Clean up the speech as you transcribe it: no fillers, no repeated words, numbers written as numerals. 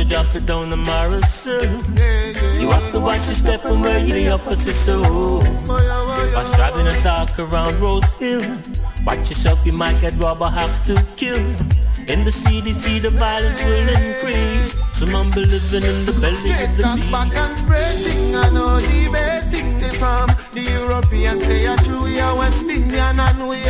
drop it down tomorrow, sir. You have to watch your step and where you the opposite, so Fast driving a dark around Rose Hill. Watch yourself, you might get robbed or have to kill. In the CDC, the violence will increase. Some humble living in the belly of the beast. Back and spreading, I know the best thing they from the Europeans say, true, we are West Indian and we